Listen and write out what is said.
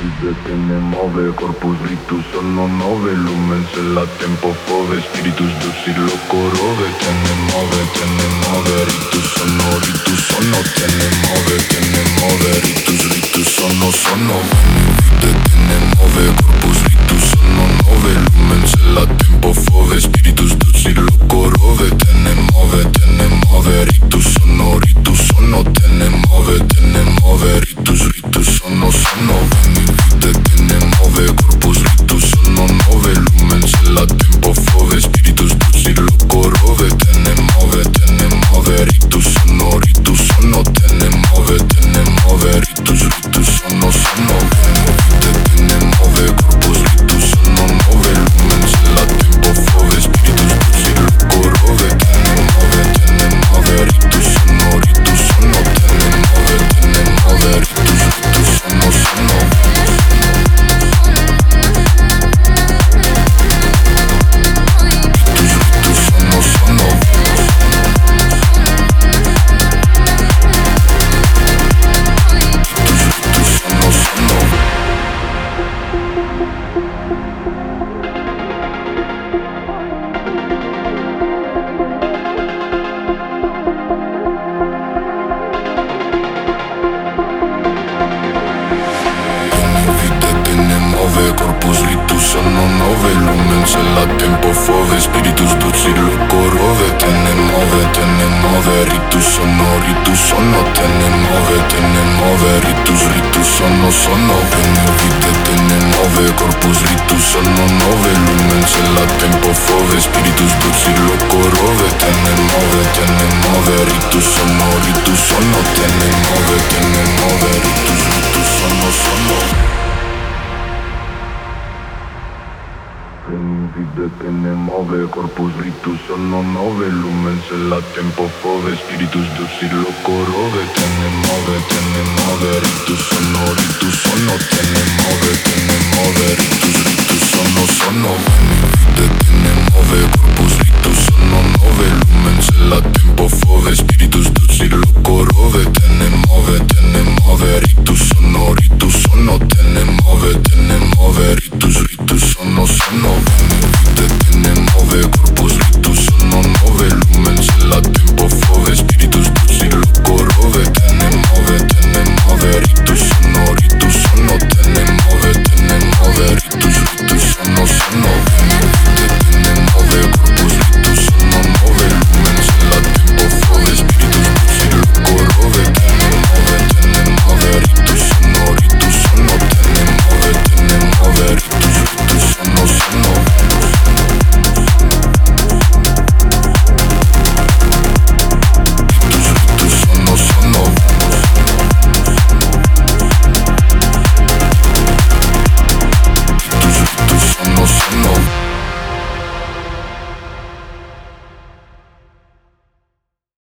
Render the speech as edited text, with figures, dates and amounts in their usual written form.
vide che ne muove, corpus rictus sono 9 lumens la tempo fove, spiritus dulcis locorove, te ne muove, rictus sono, te ne muove, rictus sono, vide che ne muove, corpus rictus sono 9 lumens la tempo fove, spiritus dulcis locorove, te ne muove, rictus sono, te ne muove, rictus sono, vide che ne muove, corpus rictus sono 9 lumens la tempo fove, spiritus dulcis locorove, te ne muove, rictus sono, te ne muove, rictus sono, vide che ne muove, corpus rictus sono 9 lumens la tempo fove, spiritus dulcis locorove, te ne muove, rictus sono, te ne muove, rictus sono. Corpus rictus sono 9 lumens la tempo fove, spiritus dulcis locorove, te ne muove, rictus sono, te ne muove, rictus sono, vide che ne muove, corpus rictus sono 9 lumens la tempo fove, spiritus dulcis locorove, te ne muove, rictus sono, te ne muove, rictus sono. Vide che ne muove, corpus rictus sono 9 lumens la tempo fove, spiritus dulcis locorove, te ne muove, rictus sono, te ne